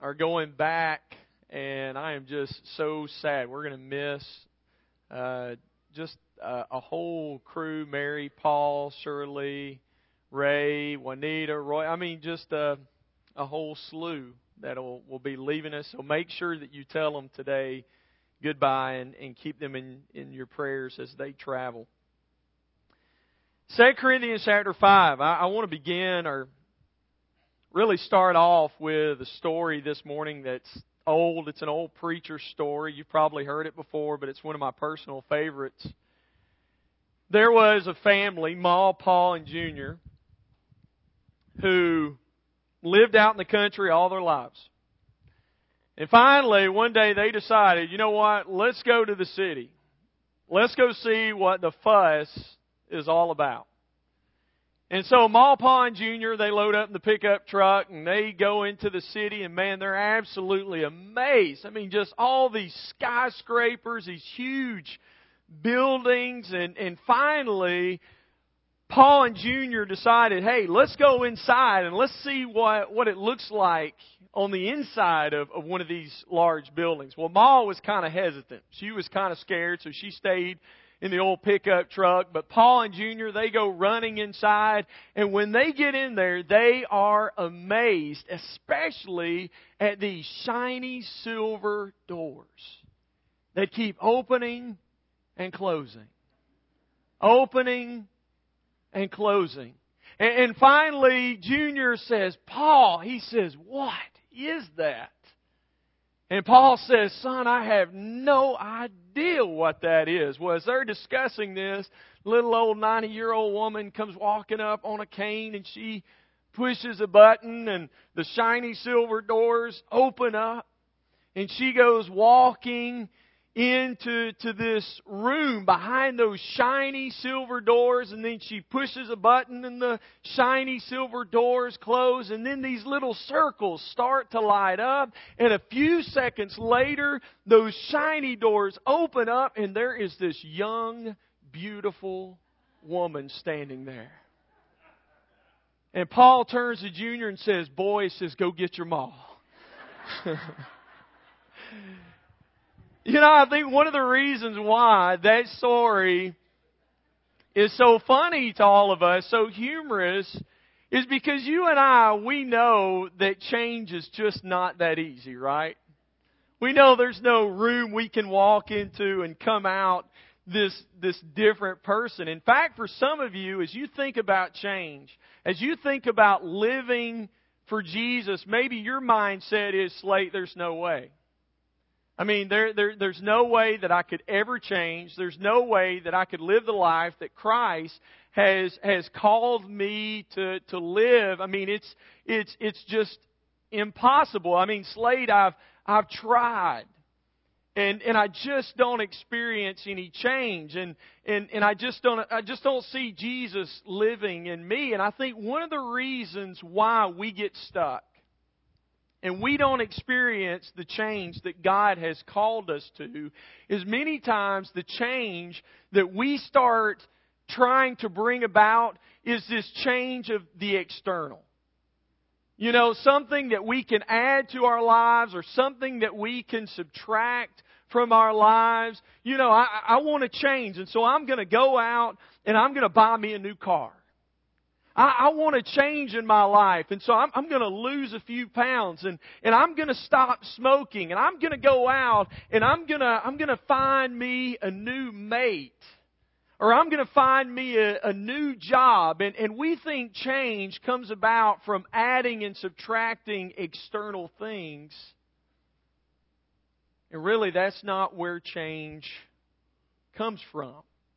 are going back, and I am just so sad. We're going to miss just a whole crew: Mary, Paul, Shirley, Ray, Juanita, Roy. I mean, just a whole slew that will be leaving us. So make sure that you tell them today goodbye and keep them in your prayers as they travel. 2 Corinthians chapter 5. I want to begin or really start off with a story this morning that's old. It's an old preacher story. You've probably heard it before, but it's one of my personal favorites. There was a family, Ma, Paul, and Junior, who lived out in the country all their lives. And finally, one day they decided, you know what, let's go to the city. Let's go see what the fuss is all about. And so Ma, Pa, and Junior, they load up in the pickup truck and they go into the city, and man, they're absolutely amazed. I mean, just all these skyscrapers, these huge buildings, and finally, Paul and Junior decided, hey, let's go inside and let's see what it looks like on the inside of one of these large buildings. Well, Ma was kind of hesitant. She was kind of scared, so she stayed in the old pickup truck. But Paul and Junior, they go running inside, and when they get in there, they are amazed, especially at these shiny silver doors that keep opening and closing. Opening and closing. And finally, Junior says, Paul, he says, what is that? And Paul says, son, I have no idea what that is. Well, as they're discussing this, little old 90-year-old woman comes walking up on a cane, and she pushes a button, and the shiny silver doors open up, and she goes walking into this room behind those shiny silver doors, and then she pushes a button and the shiny silver doors close, and then these little circles start to light up, and a few seconds later those shiny doors open up, and there is this young, beautiful woman standing there. And Paul turns to Junior and says, boy, he says, go get your ma. You know, I think one of the reasons why that story is so funny to all of us, so humorous, is because you and I, we know that change is just not that easy, right? We know there's no room we can walk into and come out this different person. In fact, for some of you, as you think about change, as you think about living for Jesus, maybe your mindset is, Slate, there's no way. I mean, there's no way that I could ever change. There's no way that I could live the life that Christ has called me to live. I mean, it's just impossible. I mean, Slade, I've tried, and I just don't experience any change, and I just don't see Jesus living in me. And I think one of the reasons why we get stuck and we don't experience the change that God has called us to is many times the change that we start trying to bring about is this change of the external. You know, something that we can add to our lives or something that we can subtract from our lives. You know, I want to change, and so I'm going to go out and I'm going to buy me a new car. I want to change in my life, and so I'm going to lose a few pounds, and I'm going to stop smoking, and I'm going to go out, and I'm going to find me a new mate, or I'm going to find me a new job, and we think change comes about from adding and subtracting external things, and really that's not where change comes from.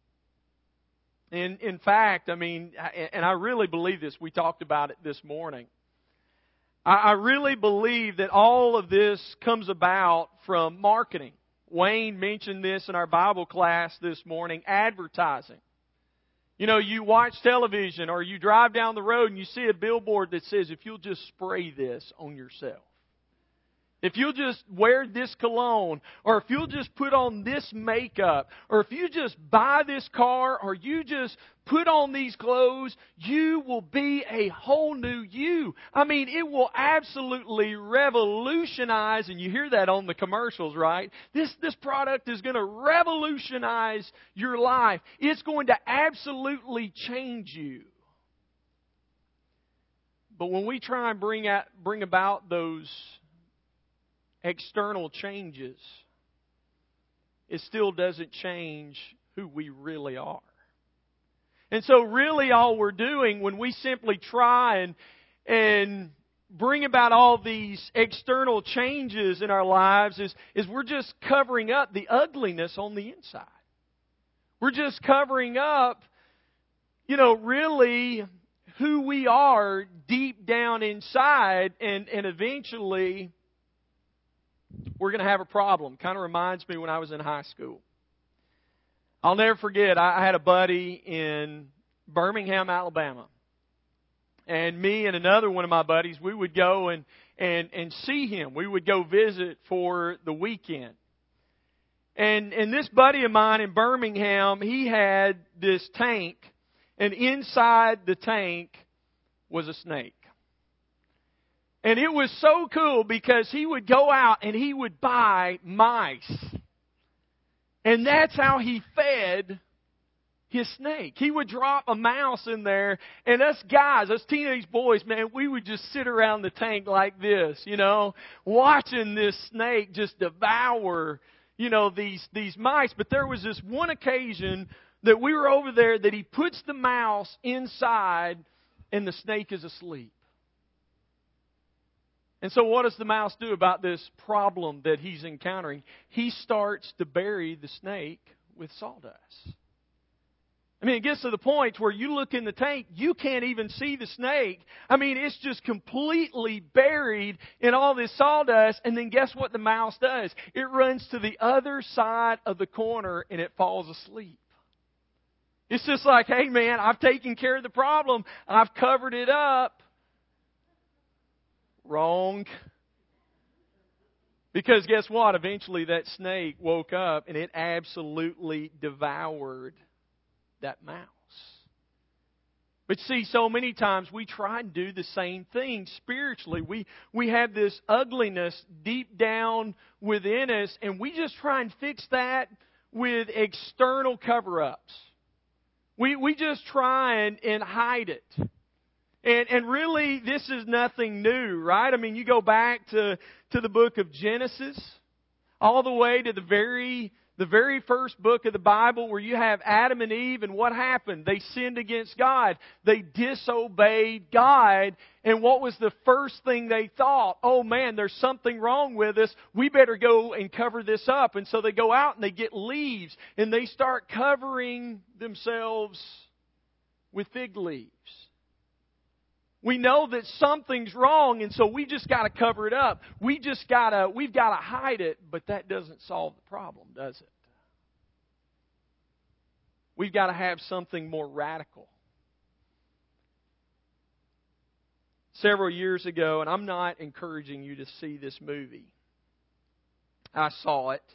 In fact, I mean, and I really believe this, we talked about it this morning. I really believe that all of this comes about from marketing. Wayne mentioned this in our Bible class this morning, advertising. You know, you watch television or you drive down the road and you see a billboard that says, if you'll just spray this on yourself. if you'll just wear this cologne, or if you'll just put on this makeup, or if you just buy this car, or you just put on these clothes, you will be a whole new you. I mean, it will absolutely revolutionize, and you hear that on the commercials, right? This product is going to revolutionize your life. It's going to absolutely change you. But when we try and bring about those external changes, it still doesn't change who we really are. And so really all we're doing when we simply try and bring about all these external changes in our lives is we're just covering up the ugliness on the inside. We're just covering up, really who we are deep down inside, and eventually we're going to have a problem. Kind of reminds me when I was in high school. I'll never forget, I had a buddy in Birmingham, Alabama. And me and another one of my buddies, we would go and see him. We would go visit for the weekend. And this buddy of mine in Birmingham, he had this tank, and inside the tank was a snake. And it was so cool because he would go out and he would buy mice. And that's how he fed his snake. He would drop a mouse in there, and us guys, us teenage boys, man, we would just sit around the tank like this, watching this snake just devour, these mice. But there was this one occasion that we were over there that he puts the mouse inside and the snake is asleep. And so what does the mouse do about this problem that he's encountering? He starts to bury the snake with sawdust. I mean, it gets to the point where you look in the tank, you can't even see the snake. I mean, it's just completely buried in all this sawdust. And then guess what the mouse does? It runs to the other side of the corner and it falls asleep. It's just like, hey man, I've taken care of the problem. I've covered it up. Wrong. Because guess what? Eventually that snake woke up and it absolutely devoured that mouse. But see, so many times we try and do the same thing spiritually. We have this ugliness deep down within us, and we just try and fix that with external cover-ups. We just try and hide it. And really, this is nothing new, right? I mean, you go back to the book of Genesis, all the way to the very first book of the Bible where you have Adam and Eve, and what happened? They sinned against God. They disobeyed God. And what was the first thing they thought? Oh man, there's something wrong with us. We better go and cover this up. And so they go out and they get leaves and they start covering themselves with fig leaves. We know that something's wrong, and so we just got to cover it up. we've got to hide it, but that doesn't solve the problem, does it? We've got to have something more radical. Several years ago, and I'm not encouraging you to see this movie. I saw it.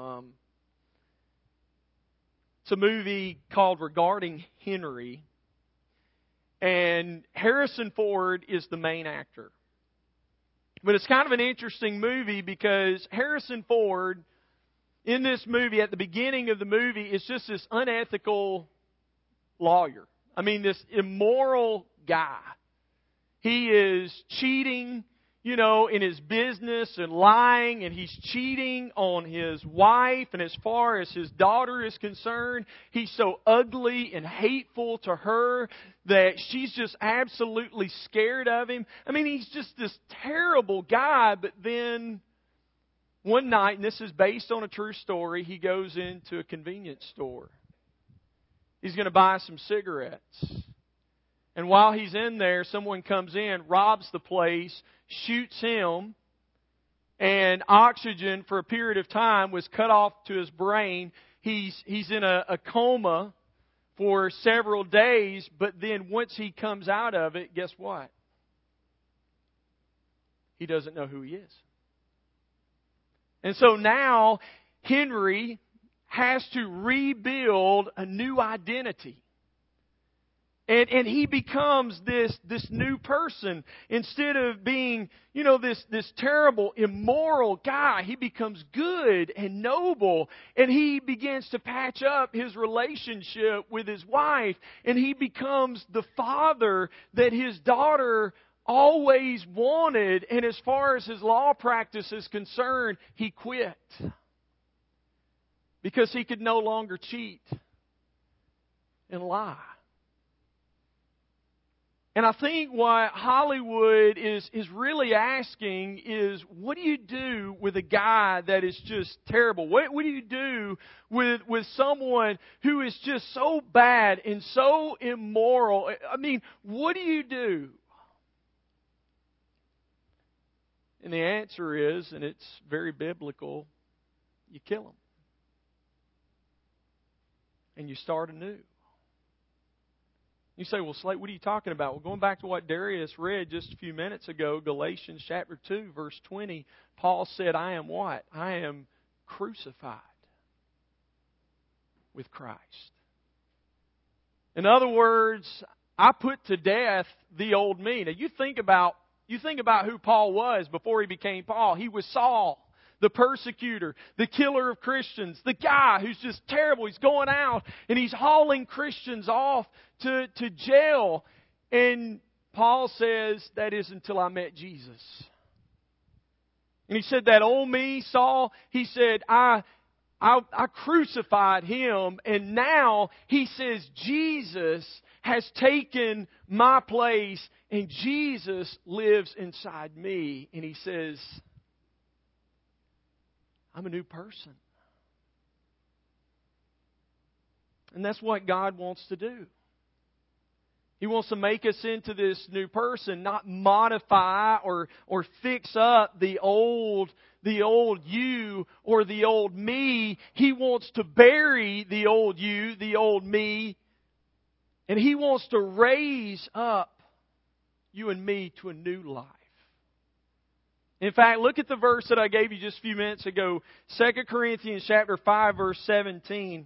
It's a movie called Regarding Henry. And Harrison Ford is the main actor. But it's kind of an interesting movie because Harrison Ford, in this movie, at the beginning of the movie, is just this unethical lawyer. I mean, this immoral guy. He is cheating, in his business and lying, and he's cheating on his wife. And as far as his daughter is concerned, he's so ugly and hateful to her that she's just absolutely scared of him. I mean, he's just this terrible guy. But then one night, and this is based on a true story, he goes into a convenience store. He's going to buy some cigarettes. And while he's in there, someone comes in, robs the place, shoots him, and oxygen for a period of time was cut off to his brain. He's in a coma for several days, but then once he comes out of it, guess what? He doesn't know who he is. And so now Henry has to rebuild a new identity. And he becomes this new person. Instead of being, this terrible, immoral guy, he becomes good and noble. And he begins to patch up his relationship with his wife. And he becomes the father that his daughter always wanted. And as far as his law practice is concerned, he quit. Because he could no longer cheat and lie. And I think what Hollywood is really asking is, what do you do with a guy that is just terrible? What do you do with someone who is just so bad and so immoral? I mean, what do you do? And the answer is, and it's very biblical, you kill him. And you start anew. You say, well, Slate, what are you talking about? Well, going back to what Darius read just a few minutes ago, Galatians chapter 2, verse 20, Paul said, I am what? I am crucified with Christ. In other words, I put to death the old me. Now, you think about who Paul was before he became Paul. He was Saul, the persecutor, the killer of Christians, the guy who's just terrible. He's going out and he's hauling Christians off to jail. And Paul says, that is until I met Jesus. And he said, that old me, Saul, he said, I crucified him. And now he says, Jesus has taken my place and Jesus lives inside me. And he says, I'm a new person. And that's what God wants to do. He wants to make us into this new person, not modify or fix up the old you or the old me. He wants to bury the old you, the old me, and He wants to raise up you and me to a new life. In fact, look at the verse that I gave you just a few minutes ago, 2 Corinthians chapter 5, verse 17.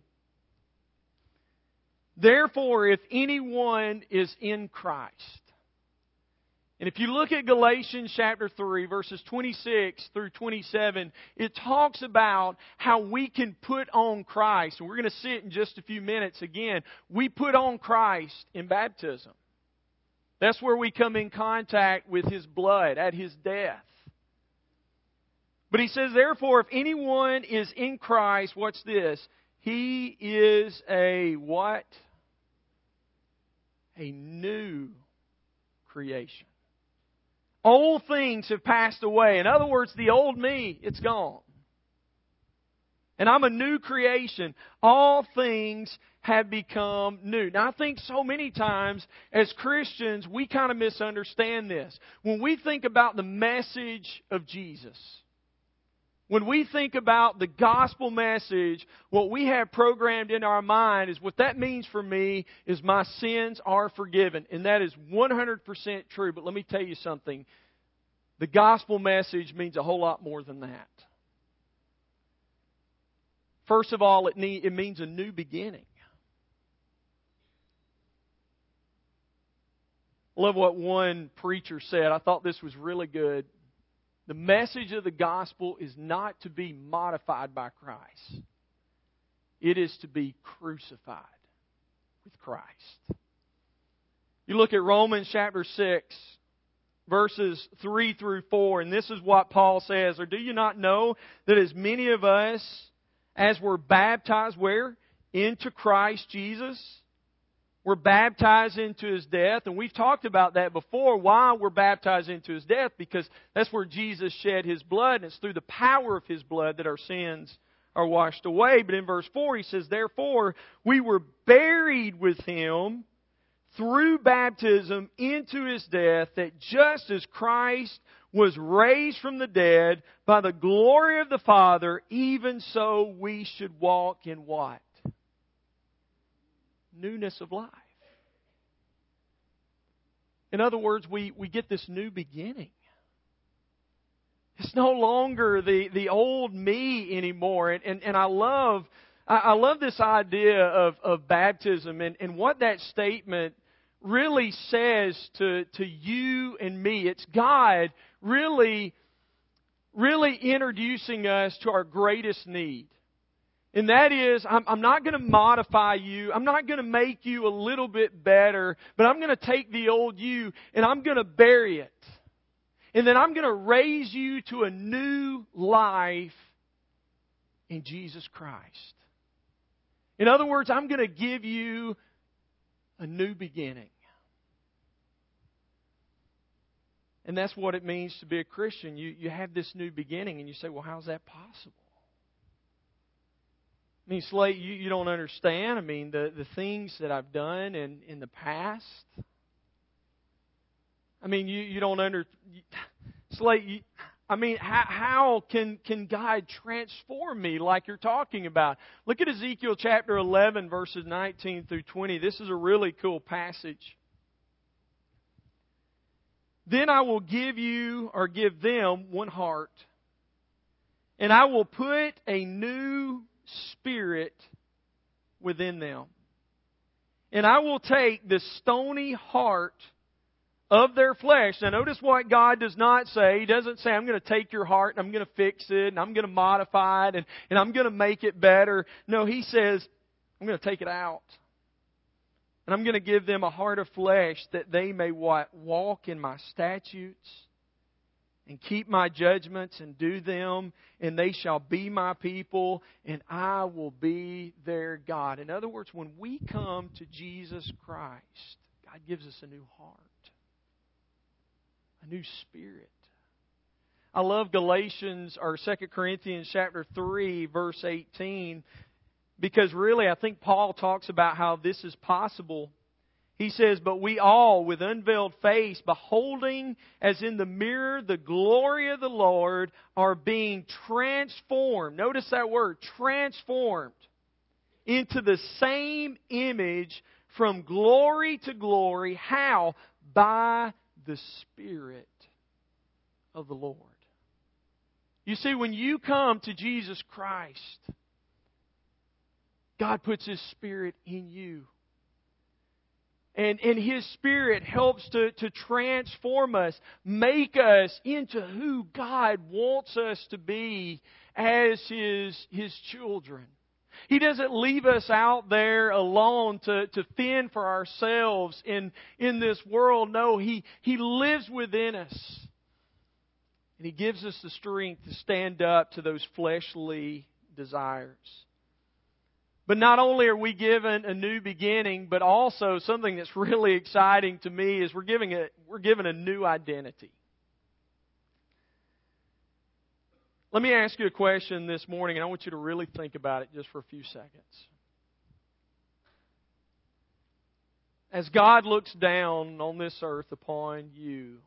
Therefore, if anyone is in Christ. And if you look at Galatians chapter 3, verses 26 through 27, it talks about how we can put on Christ. And we're going to see it in just a few minutes again. We put on Christ in baptism. That's where we come in contact with His blood at His death. But he says, therefore, if anyone is in Christ, what's this? He is a what? A new creation. Old things have passed away. In other words, the old me, it's gone. And I'm a new creation. All things have become new. Now, I think so many times as Christians, we kind of misunderstand this. When we think about the message of Jesus, when we think about the gospel message, what we have programmed in our mind is what that means for me is my sins are forgiven. And that is 100% true. But let me tell you something. The gospel message means a whole lot more than that. First of all, it means a new beginning. I love what one preacher said. I thought this was really good. The message of the gospel is not to be modified by Christ. It is to be crucified with Christ. You look at Romans chapter 6, verses 3 through 4, and this is what Paul says. Or do you not know that as many of us as were baptized, where? Into Christ Jesus, we're baptized into His death. And we've talked about that before. Why we're baptized into His death? Because that's where Jesus shed His blood. And it's through the power of His blood that our sins are washed away. But in verse 4 he says, therefore we were buried with Him through baptism into His death, that just as Christ was raised from the dead by the glory of the Father, even so we should walk in what? Newness of life. In other words, we get this new beginning. It's no longer the old me anymore. And I love this idea of baptism and what that statement really says to you and me. It's God really introducing us to our greatest need. And that is, I'm not going to modify you. I'm not going to make you a little bit better. But I'm going to take the old you and I'm going to bury it. And then I'm going to raise you to a new life in Jesus Christ. In other words, I'm going to give you a new beginning. And that's what it means to be a Christian. You have this new beginning and you say, well, how's that possible? I mean, Slate, you don't understand. I mean, the things that I've done in the past. I mean, you don't Slate, how can God transform me like you're talking about? Look at Ezekiel chapter 11, verses 19 through 20. This is a really cool passage. Then I will give them one heart, and I will put a new spirit within them. And I will take the stony heart of their flesh. Now notice what God does not say. He doesn't say, I'm going to take your heart and I'm going to fix it and I'm going to modify it and I'm going to make it better. No, He says, I'm going to take it out. And I'm going to give them a heart of flesh that they may what? Walk in my statutes and keep my judgments and do them, and they shall be my people, and I will be their God. In other words, when we come to Jesus Christ, God gives us a new heart, a new spirit. I love Galatians, or 2 Corinthians chapter 3, verse 18, because really I think Paul talks about how this is possible. He says, but we all, with unveiled face, beholding as in the mirror the glory of the Lord, are being transformed. Notice that word, transformed, into the same image from glory to glory. How? By the Spirit of the Lord. You see, when you come to Jesus Christ, God puts His Spirit in you. And His Spirit helps to transform us, make us into who God wants us to be as His children. He doesn't leave us out there alone to fend for ourselves in this world. No, He lives within us. And He gives us the strength to stand up to those fleshly desires. But not only are we given a new beginning, but also something that's really exciting to me is we're given a new identity. Let me ask you a question this morning, and I want you to really think about it just for a few seconds. As God looks down on this earth upon you,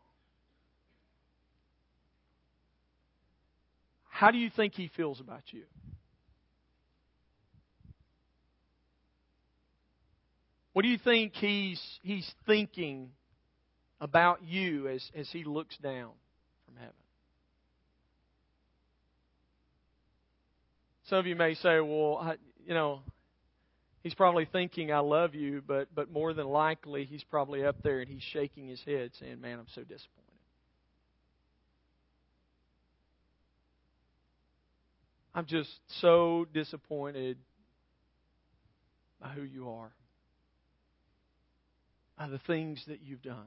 how do you think He feels about you? What do you think He's thinking about you as He looks down from heaven? Some of you may say, well, He's probably thinking I love you, but more than likely He's probably up there and He's shaking His head saying, man, I'm so disappointed. I'm just so disappointed by who you are. By the things that you've done.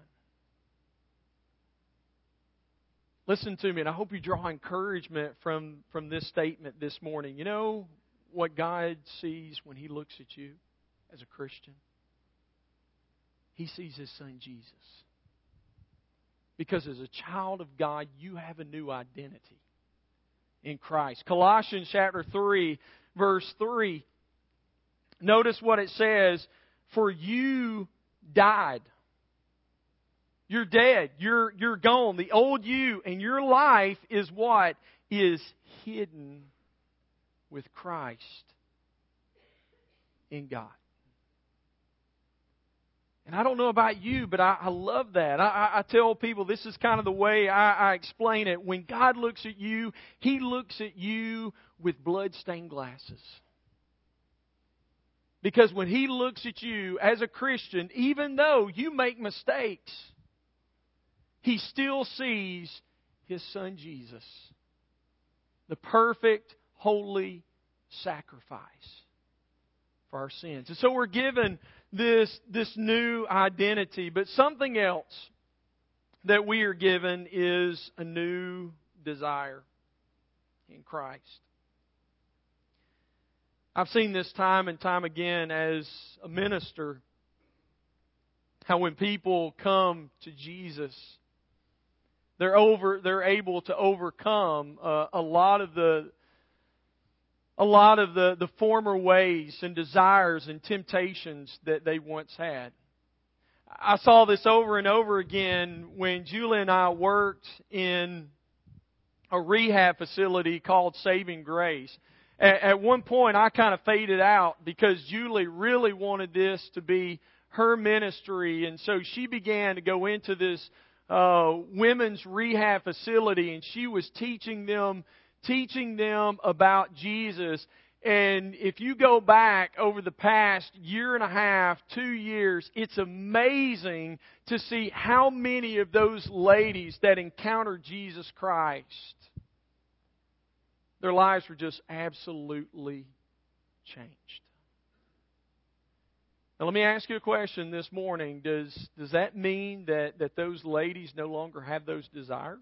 Listen to me, and I hope you draw encouragement from this statement this morning. You know what God sees when He looks at you as a Christian? He sees His Son Jesus. Because as a child of God, you have a new identity in Christ. Colossians chapter 3, verse 3. Notice what it says. For you died. You're dead. You're gone. The old you and your life is what? Is hidden with Christ in God. And I don't know about you, but I love that. I tell people this is kind of the way I explain it. When God looks at you, He looks at you with blood-stained glasses. Because when He looks at you as a Christian, even though you make mistakes, He still sees His Son Jesus, the perfect, holy sacrifice for our sins. And so we're given this new identity, but something else that we are given is a new desire in Christ. I've seen this time and time again as a minister, how when people come to Jesus, they're able to overcome a lot of the former ways and desires and temptations that they once had. I saw this over and over again when Julie and I worked in a rehab facility called Saving Grace. At one point, I kind of faded out because Julie really wanted this to be her ministry, and so she began to go into this women's rehab facility, and she was teaching them about Jesus. And if you go back over the past year and a half, 2 years, it's amazing to see how many of those ladies that encountered Jesus Christ, their lives were just absolutely changed. Now let me ask you a question this morning. Does that mean that those ladies no longer have those desires?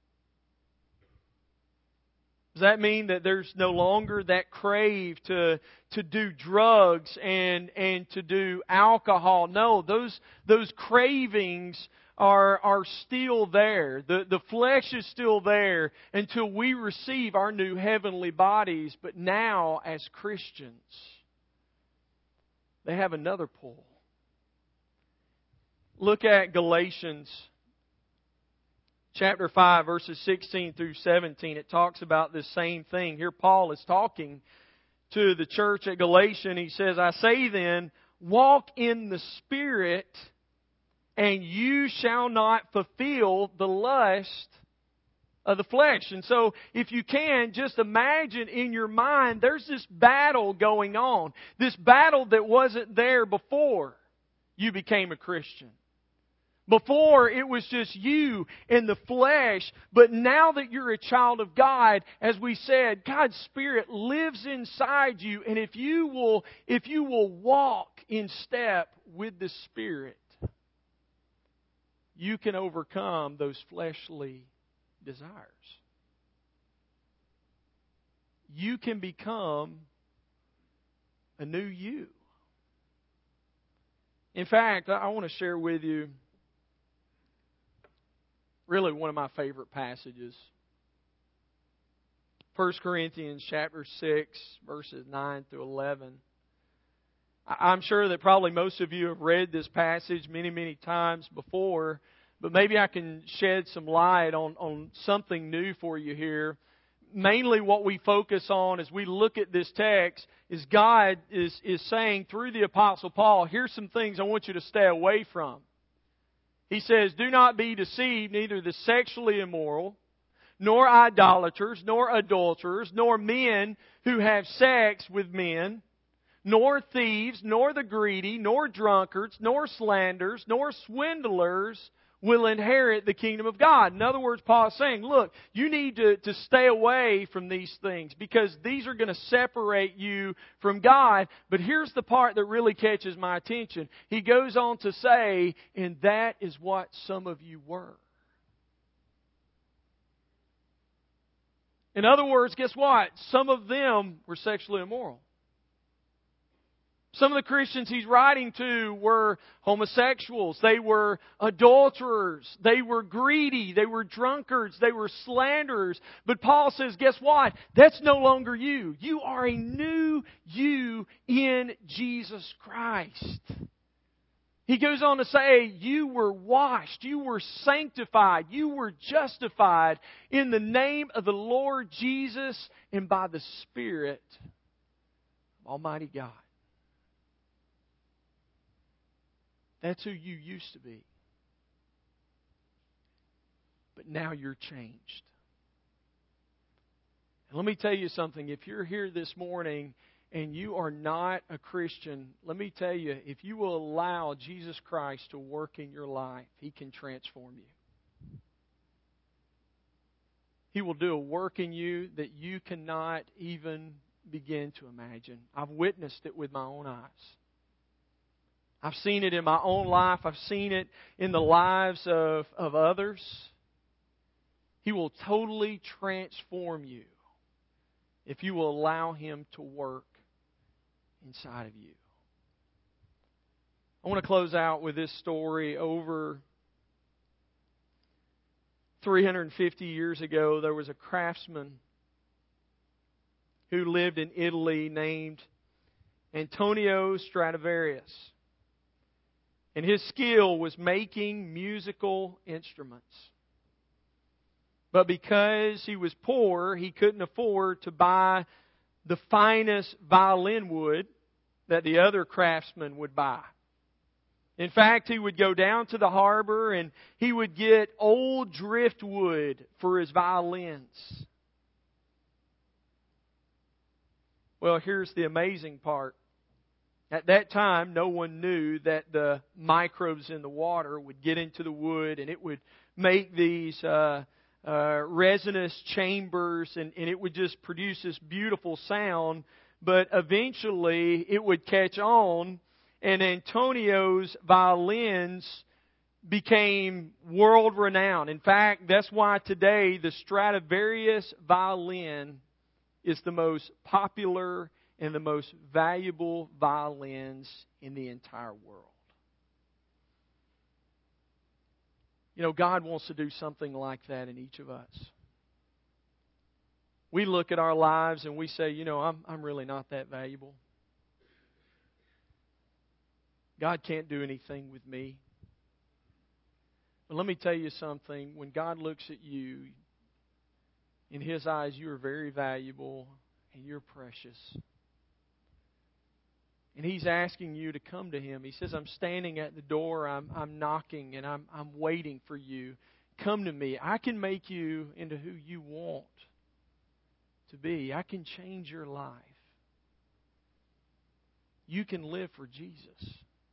Does that mean that there's no longer that crave to do drugs and to do alcohol? No, those cravings are still there. The flesh is still there until we receive our new heavenly bodies. But now, as Christians, they have another pull. Look at Galatians chapter 5, verses 16 through 17. It talks about this same thing. Here Paul is talking to the church at Galatia, and he says, I say then, walk in the Spirit, and you shall not fulfill the lust of the flesh. And so, if you can, just imagine in your mind, there's this battle going on. This battle that wasn't there before you became a Christian. Before, it was just you and the flesh. But now that you're a child of God, as we said, God's Spirit lives inside you. And if you will walk in step with the Spirit, you can overcome those fleshly desires. You can become a new you. In fact, I want to share with you really one of my favorite passages. 1 Corinthians chapter 6, verses 9 through 11. I'm sure that probably most of you have read this passage many, many times before, but maybe I can shed some light on something new for you here. Mainly what we focus on as we look at this text is God is saying through the Apostle Paul, here's some things I want you to stay away from. He says, do not be deceived, neither the sexually immoral, nor idolaters, nor adulterers, nor men who have sex with men, nor thieves, nor the greedy, nor drunkards, nor slanderers, nor swindlers will inherit the kingdom of God. In other words, Paul is saying, look, you need to stay away from these things because these are going to separate you from God. But here's the part that really catches my attention. He goes on to say, and that is what some of you were. In other words, guess what? Some of them were sexually immoral. Some of the Christians he's writing to were homosexuals. They were adulterers. They were greedy. They were drunkards. They were slanderers. But Paul says, guess what? That's no longer you. You are a new you in Jesus Christ. He goes on to say, you were washed. You were sanctified. You were justified in the name of the Lord Jesus and by the Spirit of Almighty God. That's who you used to be. But now you're changed. And let me tell you something. If you're here this morning and you are not a Christian, let me tell you, if you will allow Jesus Christ to work in your life, He can transform you. He will do a work in you that you cannot even begin to imagine. I've witnessed it with my own eyes. I've seen it in my own life. I've seen it in the lives of others. He will totally transform you if you will allow Him to work inside of you. I want to close out with this story. Over 350 years ago, there was a craftsman who lived in Italy named Antonio Stradivarius. And his skill was making musical instruments. But because he was poor, he couldn't afford to buy the finest violin wood that the other craftsmen would buy. In fact, he would go down to the harbor and he would get old driftwood for his violins. Well, here's the amazing part. At that time, no one knew that the microbes in the water would get into the wood and it would make these resinous chambers and it would just produce this beautiful sound. But eventually, it would catch on, and Antonio's violins became world-renowned. In fact, that's why today the Stradivarius violin is the most popular and the most valuable violins in the entire world. You know, God wants to do something like that in each of us. We look at our lives and we say, you know, I'm really not that valuable. God can't do anything with me. But let me tell you something. When God looks at you, in His eyes, you are very valuable and you're precious. And He's asking you to come to Him. He says, I'm standing at the door, I'm knocking, and I'm waiting for you. Come to me. I can make you into who you want to be. I can change your life. You can live for Jesus.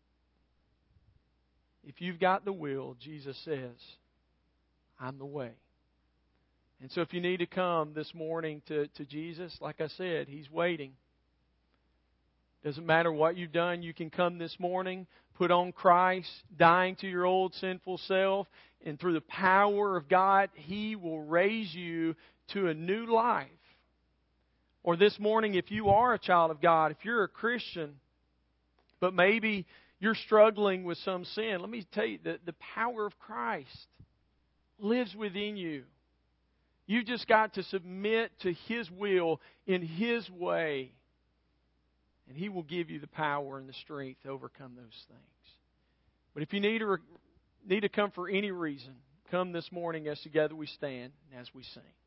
If you've got the will, Jesus says, I'm the way. And so if you need to come this morning to Jesus, like I said, He's waiting. Doesn't matter what you've done, you can come this morning, put on Christ, dying to your old sinful self, and through the power of God, He will raise you to a new life. Or this morning, if you are a child of God, if you're a Christian, but maybe you're struggling with some sin, let me tell you that the power of Christ lives within you. You've just got to submit to His will in His way. And He will give you the power and the strength to overcome those things. But if you need to come for any reason, come this morning as together we stand and as we sing.